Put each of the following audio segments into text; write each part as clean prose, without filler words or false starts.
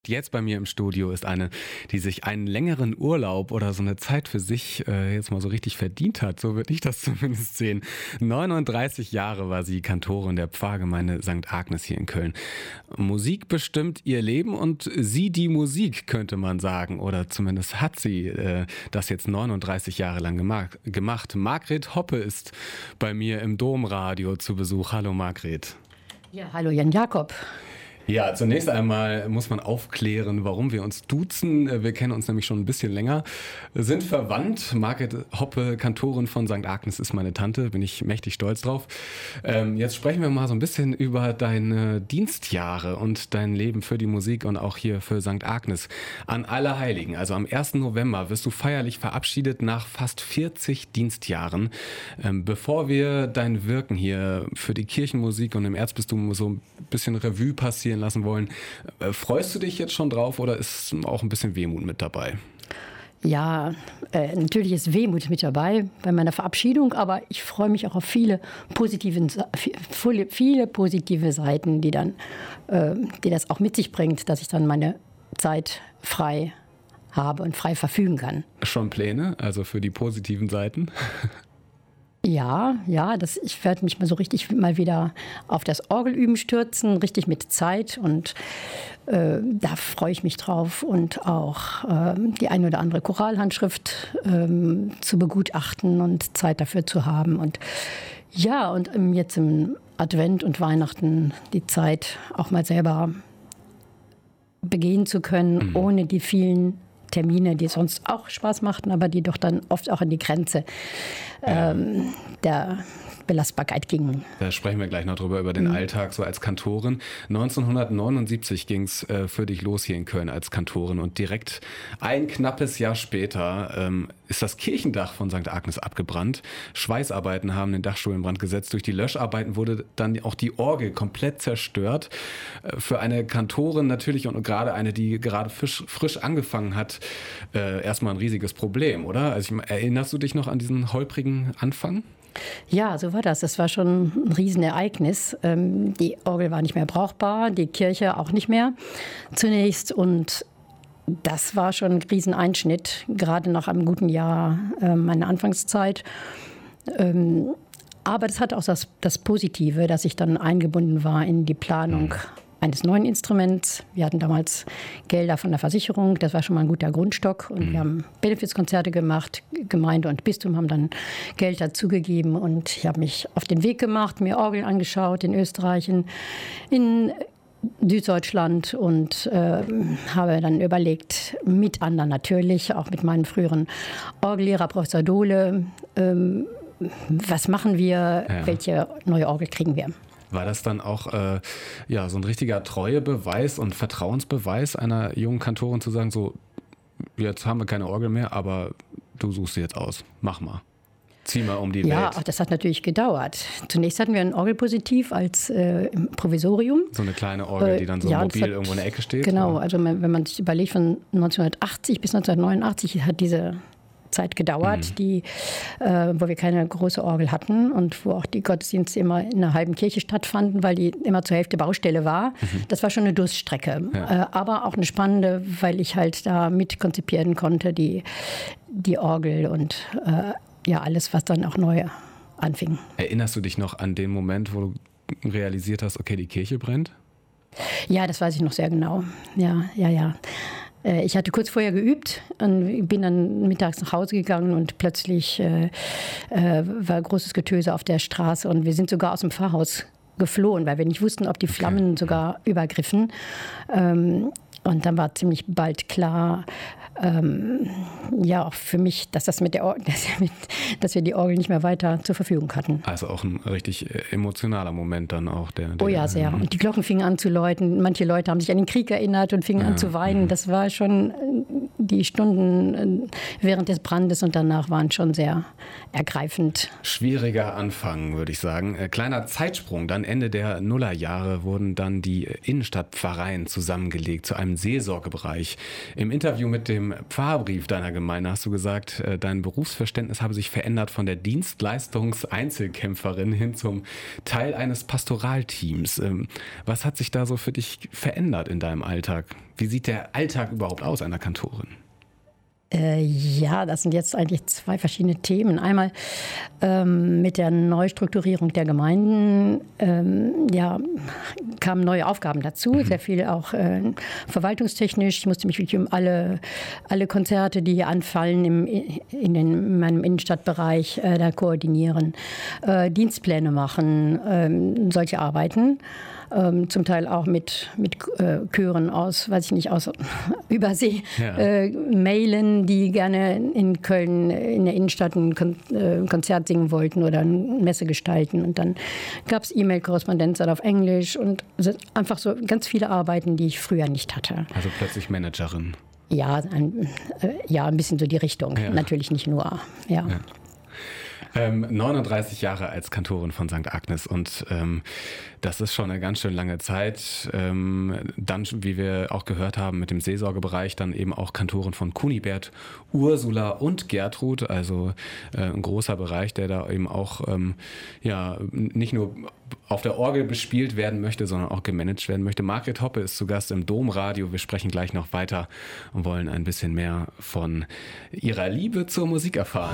Jetzt bei mir im Studio ist eine, die sich einen längeren Urlaub oder so eine Zeit für sich jetzt mal so richtig verdient hat. So würde ich das zumindest sehen. 39 Jahre war sie Kantorin der Pfarrgemeinde St. Agnes hier in Köln. Musik bestimmt ihr Leben und sie die Musik, könnte man sagen. Oder zumindest hat sie das jetzt 39 Jahre lang gemacht. Margret Hoppe ist bei mir im Domradio zu Besuch. Hallo Margret. Ja, hallo Jan Jakob. Ja, zunächst einmal muss man aufklären, warum wir uns duzen. Wir kennen uns nämlich schon ein bisschen länger, sind verwandt. Margret Hoppe, Kantorin von St. Agnes, ist meine Tante, bin ich mächtig stolz drauf. Jetzt sprechen wir mal so ein bisschen über deine Dienstjahre und dein Leben für die Musik und auch hier für St. Agnes. An Allerheiligen, also am 1. November, wirst du feierlich verabschiedet nach fast 40 Dienstjahren. Bevor wir dein Wirken hier für die Kirchenmusik und im Erzbistum so ein bisschen Revue passieren lassen wollen. Freust du dich jetzt schon drauf oder ist auch ein bisschen Wehmut mit dabei? Ja, natürlich ist Wehmut mit dabei bei meiner Verabschiedung, aber ich freue mich auch auf viele positive Seiten, die das auch mit sich bringt, dass ich dann meine Zeit frei habe und frei verfügen kann. Schon Pläne, also für die positiven Seiten? Ja, ich werde mich mal wieder auf das Orgelüben stürzen, richtig mit Zeit, und da freue ich mich drauf, und auch die eine oder andere Choralhandschrift zu begutachten und Zeit dafür zu haben. Und ja, und jetzt im Advent und Weihnachten die Zeit auch mal selber begehen zu können, ohne die vielen Termine, die sonst auch Spaß machten, aber die doch dann oft auch an die Grenze der Belastbarkeit gingen. Da sprechen wir gleich noch drüber, über den Alltag so als Kantorin. 1979 ging es für dich los hier in Köln als Kantorin, und direkt ein knappes Jahr später ist das Kirchendach von St. Agnes abgebrannt. Schweißarbeiten haben den Dachstuhl in Brand gesetzt. Durch die Löscharbeiten wurde dann auch die Orgel komplett zerstört. Für eine Kantorin natürlich, und gerade eine, die gerade frisch angefangen hat, erstmal ein riesiges Problem, oder? Also erinnerst du dich noch an diesen holprigen Anfang? Ja, so war das. Das war schon ein Riesenereignis. Die Orgel war nicht mehr brauchbar, die Kirche auch nicht mehr zunächst. Und das war schon ein Rieseneinschnitt, gerade nach einem guten Jahr meiner Anfangszeit. Aber das hat auch das Positive, dass ich dann eingebunden war in die Planung eines neuen Instruments. Wir hatten damals Gelder von der Versicherung, das war schon mal ein guter Grundstock, und wir haben Benefizkonzerte gemacht. Gemeinde und Bistum haben dann Geld dazugegeben, und ich habe mich auf den Weg gemacht, mir Orgeln angeschaut in Österreich, in Süddeutschland, und habe dann überlegt, mit anderen natürlich, auch mit meinem früheren Orgellehrer Professor Dohle, was machen wir, welche neue Orgel kriegen wir. War das dann auch so ein richtiger Treuebeweis und Vertrauensbeweis einer jungen Kantorin zu sagen, so, jetzt haben wir keine Orgel mehr, aber du suchst sie jetzt aus, mach mal. Zieh mal um die Welt. Ja, das hat natürlich gedauert. Zunächst hatten wir ein Orgelpositiv als Provisorium. So eine kleine Orgel, die dann so mobil irgendwo in der Ecke steht? Genau, oder? also wenn man sich überlegt, von 1980 bis 1989 hat diese Zeit gedauert, wo wir keine große Orgel hatten und wo auch die Gottesdienste immer in einer halben Kirche stattfanden, weil die immer zur Hälfte Baustelle war. Das war schon eine Durststrecke, aber auch eine spannende, weil ich halt da mit konzipieren konnte, die Orgel und alles, was dann auch neu anfing. Erinnerst du dich noch an den Moment, wo du realisiert hast, okay, die Kirche brennt? Ja, das weiß ich noch sehr genau. Ja. Ich hatte kurz vorher geübt und bin dann mittags nach Hause gegangen, und plötzlich war großes Getöse auf der Straße, und wir sind sogar aus dem Pfarrhaus geflohen, weil wir nicht wussten, ob die Flammen sogar übergriffen. Und dann war ziemlich bald klar, auch für mich, dass dass wir die Orgel nicht mehr weiter zur Verfügung hatten. Also auch ein richtig emotionaler Moment dann auch. Oh ja, sehr. Und die Glocken fingen an zu läuten. Manche Leute haben sich an den Krieg erinnert und fingen an zu weinen. Das war schon, die Stunden während des Brandes und danach waren schon sehr ergreifend. Schwieriger Anfang, würde ich sagen. Kleiner Zeitsprung. Dann Ende der Nullerjahre wurden dann die Innenstadtpfarreien zusammengelegt zu einem Seelsorgebereich. Im Interview mit dem im Pfarrbrief deiner Gemeinde hast du gesagt, dein Berufsverständnis habe sich verändert von der Dienstleistungs-Einzelkämpferin hin zum Teil eines Pastoralteams. Was hat sich da so für dich verändert in deinem Alltag? Wie sieht der Alltag überhaupt aus einer Kantorin? Ja, das sind jetzt eigentlich zwei verschiedene Themen. Einmal mit der Neustrukturierung der Gemeinden kamen neue Aufgaben dazu, sehr viel auch verwaltungstechnisch. Ich musste mich wirklich um alle Konzerte, die hier anfallen in meinem Innenstadtbereich, da koordinieren, Dienstpläne machen, solche Arbeiten. Zum Teil auch mit Chören aus Übersee mailen, die gerne in Köln in der Innenstadt ein Konzert singen wollten oder eine Messe gestalten. Und dann gab es E-Mail-Korrespondenz auf Englisch und einfach so ganz viele Arbeiten, die ich früher nicht hatte. Also plötzlich Managerin. Ja, ein bisschen so die Richtung. Ja. Natürlich nicht nur. Ja. 39 Jahre als Kantorin von St. Agnes und das ist schon eine ganz schön lange Zeit. Dann, wie wir auch gehört haben, mit dem Seelsorgebereich dann eben auch Kantorin von Kunibert, Ursula und Gertrud, also ein großer Bereich, der da eben auch nicht nur auf der Orgel bespielt werden möchte, sondern auch gemanagt werden möchte. Margret Hoppe ist zu Gast im Domradio. Wir sprechen gleich noch weiter und wollen ein bisschen mehr von ihrer Liebe zur Musik erfahren.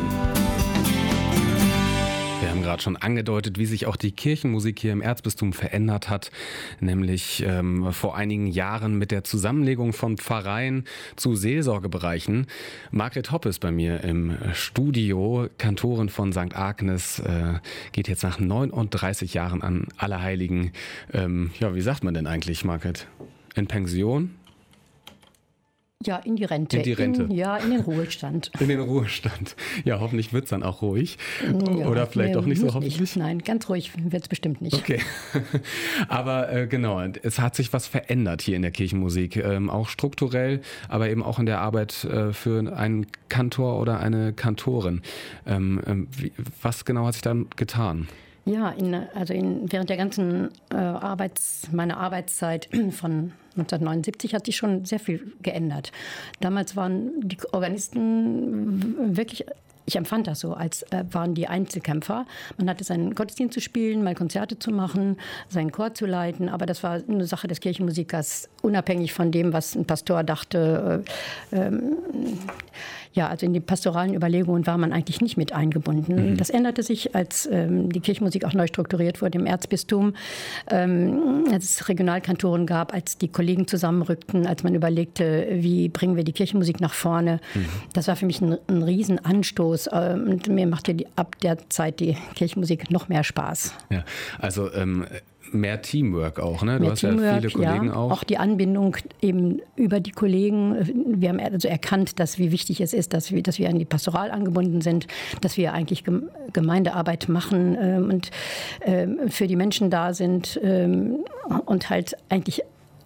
Wir haben gerade schon angedeutet, wie sich auch die Kirchenmusik hier im Erzbistum verändert hat, nämlich vor einigen Jahren mit der Zusammenlegung von Pfarreien zu Seelsorgebereichen. Margret Hoppe ist bei mir im Studio, Kantorin von St. Agnes, geht jetzt nach 39 Jahren an Allerheiligen. Wie sagt man denn eigentlich, Margret? In Pension? Ja, in die Rente. In die Rente. In den Ruhestand. In den Ruhestand. Ja, hoffentlich wird es dann auch ruhig. Ja, oder vielleicht auch nicht so hoffentlich. Nicht. Nein, ganz ruhig wird es bestimmt nicht. Okay. Aber genau, es hat sich was verändert hier in der Kirchenmusik. Auch strukturell, aber eben auch in der Arbeit für einen Kantor oder eine Kantorin. Was genau hat sich dann getan? Ja, während der ganzen meiner Arbeitszeit von 1979 hat sich schon sehr viel geändert. Damals waren die Organisten wirklich, ich empfand das so, als waren die Einzelkämpfer. Man hatte seinen Gottesdienst zu spielen, mal Konzerte zu machen, seinen Chor zu leiten, aber das war eine Sache des Kirchenmusikers, unabhängig von dem, was ein Pastor dachte. Also in die pastoralen Überlegungen war man eigentlich nicht mit eingebunden. Das änderte sich, als die Kirchenmusik auch neu strukturiert wurde im Erzbistum, als es Regionalkantoren gab, als die Kollegen zusammenrückten, als man überlegte, wie bringen wir die Kirchenmusik nach vorne. Das war für mich ein Riesenanstoß und mir machte ab der Zeit die Kirchenmusik noch mehr Spaß. Ja, also mehr Teamwork auch, ne? Du hast ja viele Kollegen auch. Auch die Anbindung eben über die Kollegen. Wir haben also erkannt, wie wichtig es ist, dass wir an die Pastoral angebunden sind, dass wir eigentlich Gemeindearbeit machen und für die Menschen da sind und halt eigentlich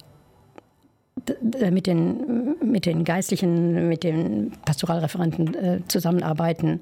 mit den Geistlichen, mit den Pastoralreferenten zusammenarbeiten.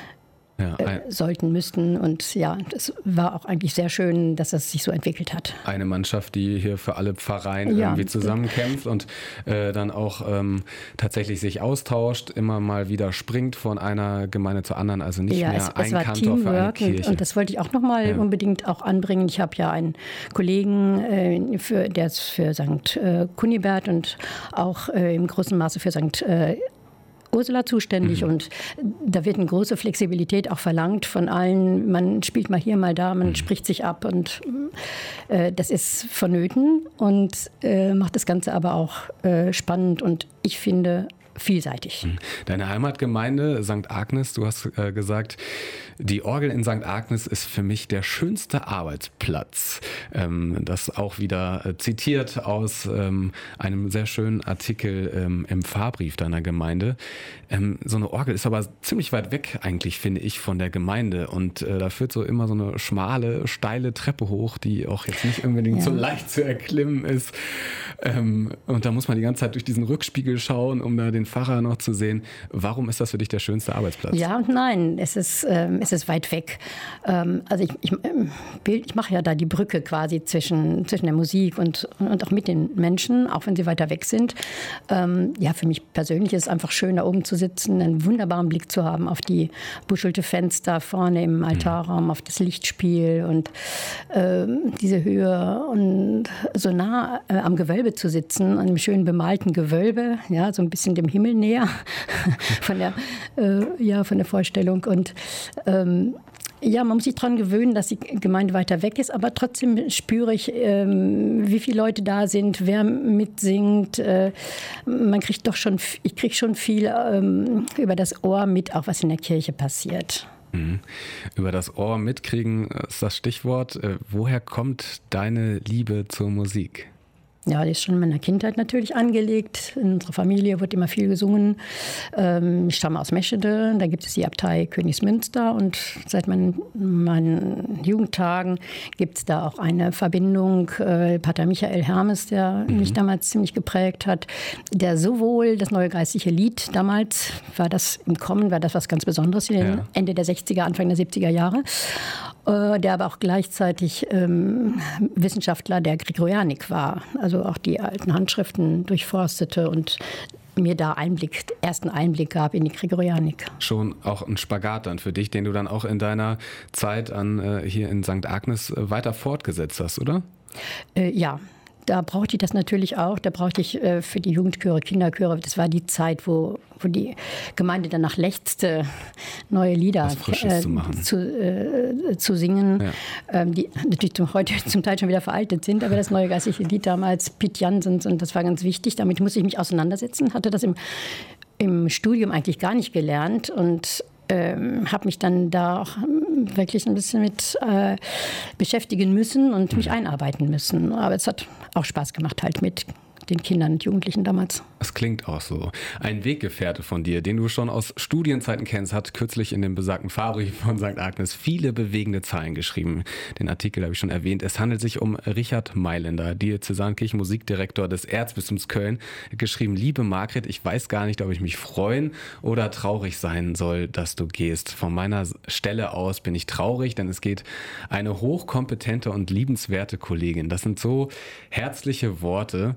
Müssten. Und ja, das war auch eigentlich sehr schön, dass das sich so entwickelt hat. Eine Mannschaft, die hier für alle Pfarreien irgendwie zusammenkämpft und dann auch tatsächlich sich austauscht, immer mal wieder springt von einer Gemeinde zur anderen, also nicht mehr ein Kantor für eine Kirche. Und das wollte ich auch nochmal unbedingt auch anbringen. Ich habe ja einen Kollegen, der ist für St. Kunibert und auch im großen Maße für St. Ursula zuständig und da wird eine große Flexibilität auch verlangt von allen. Man spielt mal hier, mal da, man spricht sich ab und das ist vonnöten und macht das Ganze aber auch spannend und ich finde vielseitig. Deine Heimatgemeinde St. Agnes, du hast gesagt, die Orgel in St. Agnes ist für mich der schönste Arbeitsplatz. Das auch wieder zitiert aus einem sehr schönen Artikel im Pfarrbrief deiner Gemeinde. So eine Orgel ist aber ziemlich weit weg eigentlich, finde ich, von der Gemeinde und da führt so immer so eine schmale, steile Treppe hoch, die auch jetzt nicht unbedingt so leicht zu erklimmen ist. Und da muss man die ganze Zeit durch diesen Rückspiegel schauen, um da den Pfarrer noch zu sehen. Warum ist das für dich der schönste Arbeitsplatz? Ja und nein, es ist weit weg. Also ich mache ja da die Brücke quasi zwischen der Musik und auch mit den Menschen, auch wenn sie weiter weg sind. Ja, für mich persönlich ist es einfach schön, da oben zu sitzen, einen wunderbaren Blick zu haben auf die buschelte Fenster vorne im Altarraum, auf das Lichtspiel und diese Höhe und so nah am Gewölbe zu sitzen, an einem schön bemalten Gewölbe, ja, so ein bisschen dem Himmel näher von der Vorstellung. Und ja, man muss sich daran gewöhnen, dass die Gemeinde weiter weg ist, aber trotzdem spüre ich, wie viele Leute da sind, wer mitsingt. Ich kriege schon viel über das Ohr mit, auch was in der Kirche passiert. Über das Ohr mitkriegen ist das Stichwort. Woher kommt deine Liebe zur Musik? Ja, die ist schon in meiner Kindheit natürlich angelegt. In unserer Familie wird immer viel gesungen. Ich stamme aus Meschede, da gibt es die Abtei Königsmünster und seit meinen Jugendtagen gibt es da auch eine Verbindung. Pater Michael Hermes, der mich damals ziemlich geprägt hat, der sowohl das Neue Geistliche Lied, damals war das im Kommen, war das was ganz Besonderes, Ende der 60er, Anfang der 70er Jahre, der aber auch gleichzeitig Wissenschaftler der Gregorianik war, also auch die alten Handschriften durchforstete und mir da ersten Einblick gab in die Gregorianik. Schon auch ein Spagat dann für dich, den du dann auch in deiner Zeit hier in St. Agnes weiter fortgesetzt hast, oder? Ja. Da brauchte ich das natürlich auch. Da brauchte ich für die Jugendchöre, Kinderchöre, das war die Zeit, wo die Gemeinde danach lechzte, neue Lieder zu singen, die natürlich heute zum Teil schon wieder veraltet sind. Aber das Neue Geistliche Lied damals, Piet Jansens, und das war ganz wichtig. Damit musste ich mich auseinandersetzen. Hatte das im Studium eigentlich gar nicht gelernt und habe mich dann da auch wirklich ein bisschen mit beschäftigen müssen und mich einarbeiten müssen. Aber es hat auch Spaß gemacht halt mit den Kindern und Jugendlichen damals. Es klingt auch so. Ein Weggefährte von dir, den du schon aus Studienzeiten kennst, hat kürzlich in dem besagten Fahrbrief von St. Agnes viele bewegende Zeilen geschrieben. Den Artikel habe ich schon erwähnt. Es handelt sich um Richard Mailänder, Diözesankirchenmusikdirektor des Erzbistums Köln. Geschrieben: Liebe Margret, ich weiß gar nicht, ob ich mich freuen oder traurig sein soll, dass du gehst. Von meiner Stelle aus bin ich traurig, denn es geht eine hochkompetente und liebenswerte Kollegin. Das sind so herzliche Worte.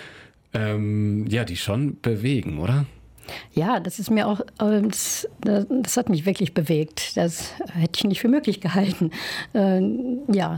Die schon bewegen, oder? Ja, das ist mir auch, das hat mich wirklich bewegt. Das hätte ich nicht für möglich gehalten. Ja.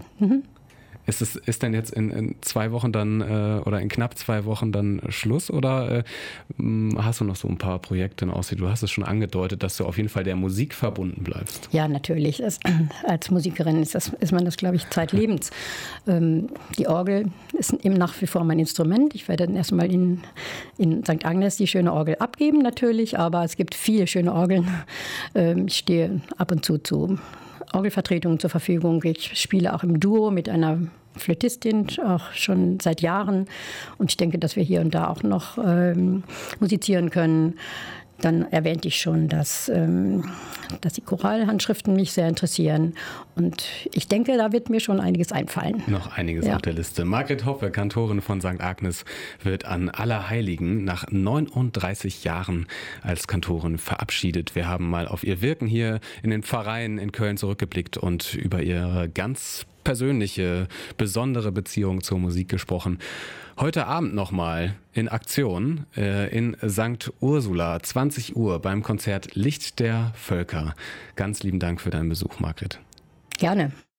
Ist denn jetzt in 2 Wochen dann oder in knapp 2 Wochen dann Schluss oder hast du noch so ein paar Projekte in Aussicht? Du hast es schon angedeutet, dass du auf jeden Fall der Musik verbunden bleibst. Ja, natürlich. Als Musikerin ist man das, glaube ich, zeitlebens. Die Orgel ist eben nach wie vor mein Instrument. Ich werde dann erstmal in St. Agnes die schöne Orgel abgeben natürlich, aber es gibt viele schöne Orgeln. Ich stehe ab und zu Orgelvertretungen zur Verfügung. Ich spiele auch im Duo mit einer Flötistin, auch schon seit Jahren. Und ich denke, dass wir hier und da auch noch musizieren können. Dann erwähnte ich schon, dass die Choralhandschriften mich sehr interessieren. Und ich denke, da wird mir schon einiges einfallen. Noch einiges auf der Liste. Margret Hoppe, Kantorin von St. Agnes, wird an Allerheiligen nach 39 Jahren als Kantorin verabschiedet. Wir haben mal auf ihr Wirken hier in den Pfarreien in Köln zurückgeblickt und über ihre ganz persönliche, besondere Beziehung zur Musik gesprochen. Heute Abend nochmal in Aktion in St. Ursula, 20 Uhr beim Konzert Licht der Völker. Ganz lieben Dank für deinen Besuch, Margret. Gerne.